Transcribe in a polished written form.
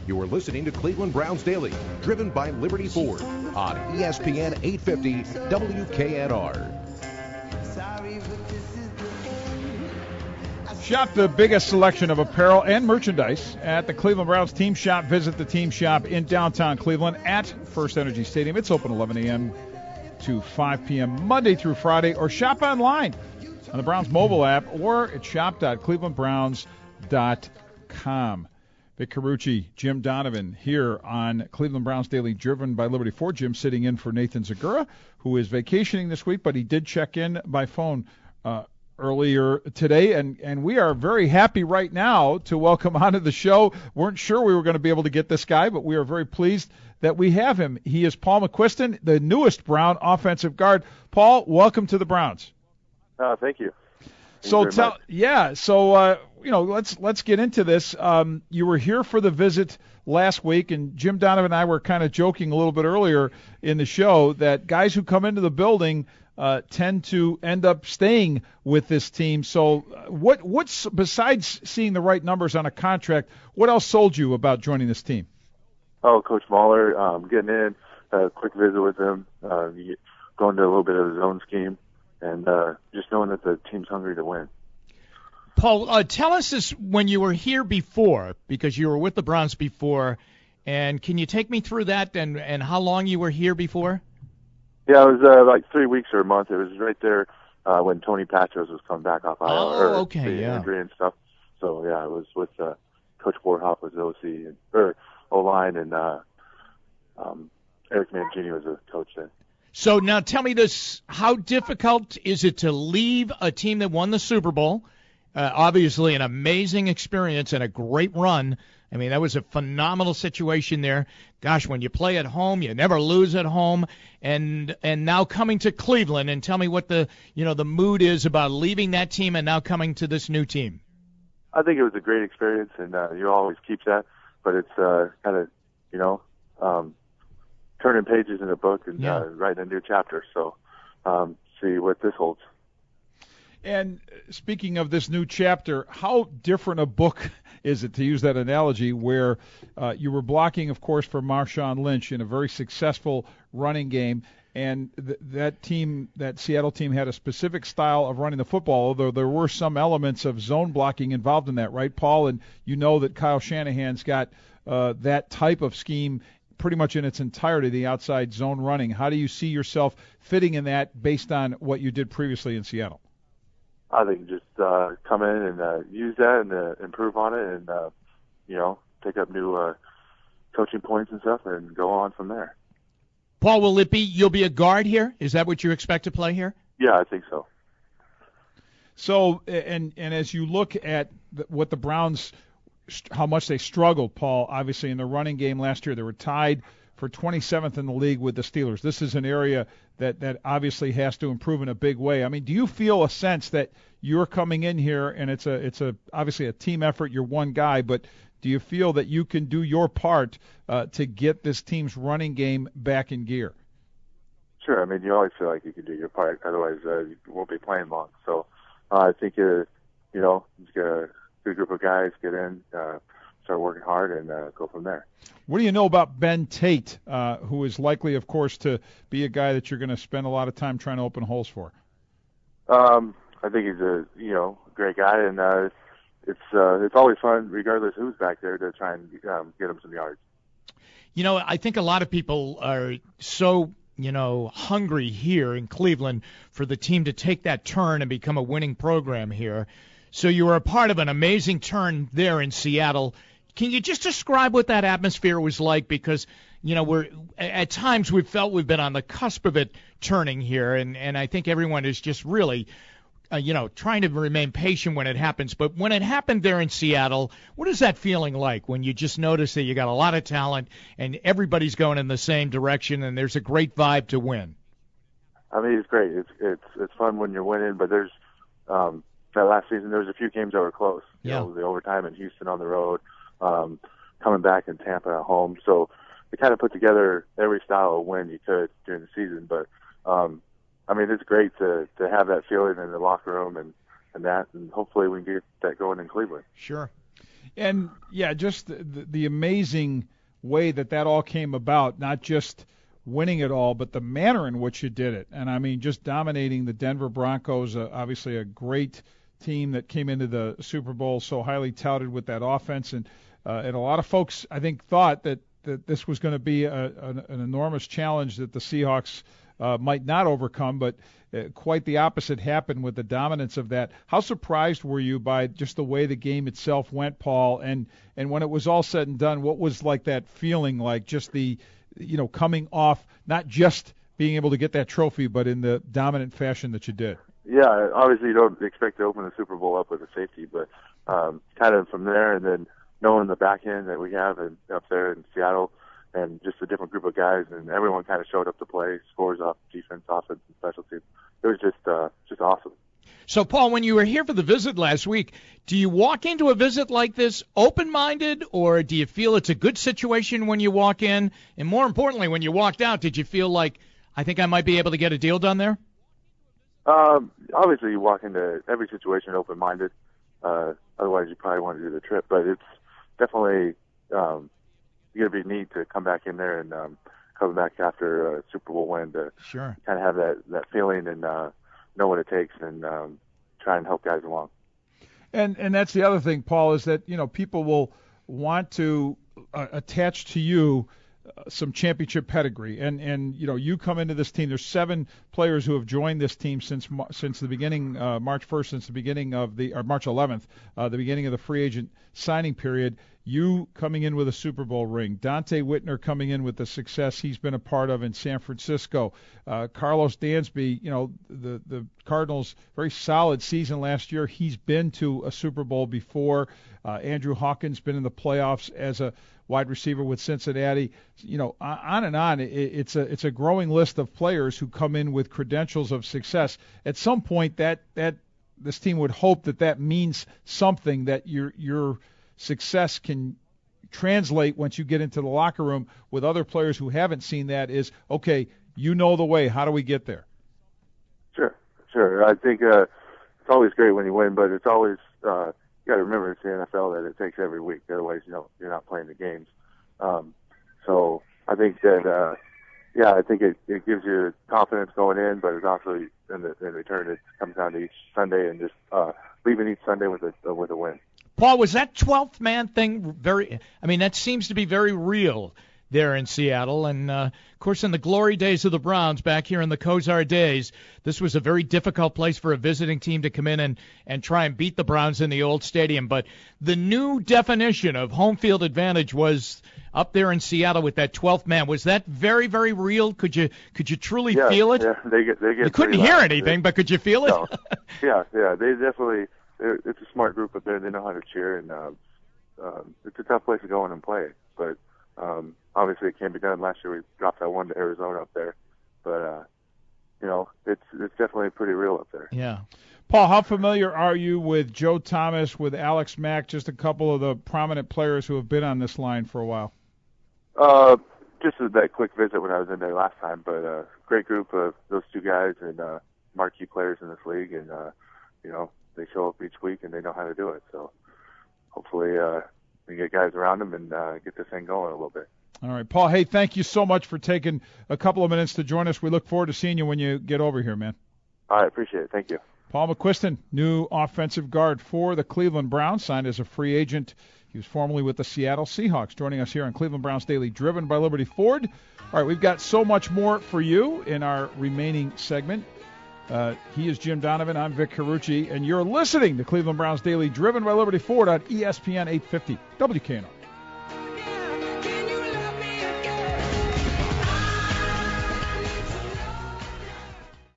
You are listening to Cleveland Browns Daily, driven by Liberty Ford on ESPN 850 WKNR. Shop the biggest selection of apparel and merchandise at the Cleveland Browns Team Shop. Visit the Team Shop in downtown Cleveland at First Energy Stadium. It's open 11 a.m. to 5 p.m. Monday through Friday, or shop online on the Browns mobile app or at shop.clevelandbrowns.com. Vic Carucci, Jim Donovan here on Cleveland Browns Daily, driven by Liberty Ford. Jim sitting in for Nathan Zagura, who is vacationing this week, but he did check in by phone earlier today, and we are very happy right now to welcome onto the show. Weren't sure we were going to be able to get this guy, but we are very pleased that we have him. He is Paul McQuiston, the newest Brown offensive guard. Paul, welcome to the Browns. Thank you. Let's get into this. You were here for the visit last week, and Jim Donovan and I were kind of joking a little bit earlier in the show that guys who come into the building tend to end up staying with this team. So what's besides seeing the right numbers on a contract, what else sold you about joining this team? Oh, Coach Mahler, getting in, a quick visit with him, going to a little bit of his own scheme, and just knowing that the team's hungry to win. Paul, tell us this when you were here before, because you were with the Browns before, and can you take me through that and how long you were here before? Yeah, it was like 3 weeks or a month. It was right there when Tony Patros was coming back off injury and stuff. So, yeah, I was with Coach Warhoff was OC, or O-line, and Eric Mangini was a coach then. So now tell me this, how difficult is it to leave a team that won the Super Bowl? Obviously an amazing experience and a great run. I mean, that was a phenomenal situation there. Gosh, when you play at home, you never lose at home. And now coming to Cleveland, and tell me what the mood is about leaving that team and now coming to this new team. I think it was a great experience, and you always keep that. But it's kind of, turning pages in a book and writing a new chapter. So see what this holds. And speaking of this new chapter, how different a book is it, to use that analogy, where you were blocking, of course, for Marshawn Lynch in a very successful running game, and that Seattle team had a specific style of running the football, although there were some elements of zone blocking involved in that, right, Paul? And you know that Kyle Shanahan's got that type of scheme pretty much in its entirety, the outside zone running. How do you see yourself fitting in that based on what you did previously in Seattle? I think just come in and use that and improve on it and, pick up new coaching points and stuff and go on from there. Paul, you'll be a guard here? Is that what you expect to play here? Yeah, I think so. So, and as you look at what the Browns, how much they struggled, Paul, obviously in the running game last year, they were tied for 27th in the league with the Steelers. This is an area that obviously has to improve in a big way. I mean, do you feel a sense that you're coming in here and it's obviously a team effort, you're one guy, but do you feel that you can do your part to get this team's running game back in gear? Sure. I mean, you always feel like you can do your part. Otherwise, you won't be playing long. So I think, just get a good group of guys, get in, start working hard, and go from there. What do you know about Ben Tate, who is likely, of course, to be a guy that you're going to spend a lot of time trying to open holes for? I think he's a great guy, and it's always fun, regardless who's back there, to try and get him some yards. I think a lot of people are so hungry here in Cleveland for the team to take that turn and become a winning program here. So you were a part of an amazing turn there in Seattle. Can you just describe what that atmosphere was like? Because, we're at times we've felt we've been on the cusp of it turning here, and I think everyone is just really, trying to remain patient when it happens. But when it happened there in Seattle, what is that feeling like when you just notice that you got a lot of talent and everybody's going in the same direction and there's a great vibe to win? I mean, it's great. It's fun when you're winning, but there's that last season there was a few games that were close. The overtime in Houston on the road, coming back in Tampa at home. So they kind of put together every style of win you could during the season. But it's great to have that feeling in the locker room and that, and hopefully we can get that going in Cleveland. Sure. And, yeah, just the amazing way that all came about, not just winning it all, but the manner in which you did it. And, I mean, just dominating the Denver Broncos, obviously a great team that came into the Super Bowl so highly touted with that offense. And a lot of folks, I think, thought that this was going to be an enormous challenge that the Seahawks might not overcome, but quite the opposite happened with the dominance of that. How surprised were you by just the way the game itself went, Paul? And when it was all said and done, what was like that feeling like, just the, coming off, not just being able to get that trophy, but in the dominant fashion that you did? Yeah, obviously you don't expect to open the Super Bowl up with a safety, but kind of from there, and then knowing the back end that we have up there in Seattle, and just a different group of guys, and everyone kind of showed up to play, scores off defense, offense, and special teams. It was just awesome. So, Paul, when you were here for the visit last week, do you walk into a visit like this open-minded, or do you feel it's a good situation when you walk in? And more importantly, when you walked out, did you feel like, I think I might be able to get a deal done there? Obviously, you walk into every situation open-minded. Otherwise, you probably want to do the trip. But it's definitely going to be neat to come back in there and come back after a Super Bowl win to sure. kind of have that feeling and know what it takes and try and help guys along. And that's the other thing, Paul, is that people will want to attach to you some championship pedigree, and you come into this team. There's 7 players who have joined this team since the beginning, March 1st, since the beginning of March 11th, the beginning of the free agent signing period. You coming in with a Super Bowl ring, Dante Whitner coming in with the success he's been a part of in San Francisco, Carlos Dansby, the Cardinals' very solid season last year. He's been to a Super Bowl before. Andrew Hawkins been in the playoffs as a wide receiver with Cincinnati. On and on. It's a growing list of players who come in with credentials of success. At some point, that this team would hope that means something, that your success can translate once you get into the locker room with other players who haven't seen that. Is okay, the way. How do we get there? Sure. I think it's always great when you win, but it's always you got to remember it's the NFL that it takes every week. Otherwise, you're not playing the games. So I think that I think it gives you confidence going in, but it's also in return it comes down to each Sunday and just leaving each Sunday with a win. Paul, was that 12th man thing that seems to be very real there in Seattle. And, of course, in the glory days of the Browns back here in the Kozar days, this was a very difficult place for a visiting team to come in and try and beat the Browns in the old stadium. But the new definition of home field advantage was up there in Seattle with that 12th man. Was that very, very real? Could you truly feel it? Yeah, they get you couldn't hear anything, but could you feel it? No. Yeah, they definitely – it's a smart group up there. They know how to cheer, and it's a tough place to go in and play. But obviously it can't be done. Last year we dropped that one to Arizona up there. But, it's definitely pretty real up there. Yeah. Paul, how familiar are you with Joe Thomas, with Alex Mack, just a couple of the prominent players who have been on this line for a while? Just that quick visit when I was in there last time. But great group of those two guys and marquee players in this league. And, they show up each week and they know how to do it. So hopefully we get guys around them and get this thing going a little bit. All right, Paul, hey, thank you so much for taking a couple of minutes to join us. We look forward to seeing you when you get over here, man. All right, appreciate it. Thank you. Paul McQuiston, new offensive guard for the Cleveland Browns, signed as a free agent. He was formerly with the Seattle Seahawks, joining us here on Cleveland Browns Daily, driven by Liberty Ford. All right, we've got so much more for you in our remaining segment. He is Jim Donovan. I'm Vic Carucci, and you're listening to Cleveland Browns Daily, driven by Liberty Ford on ESPN 850 WKNO.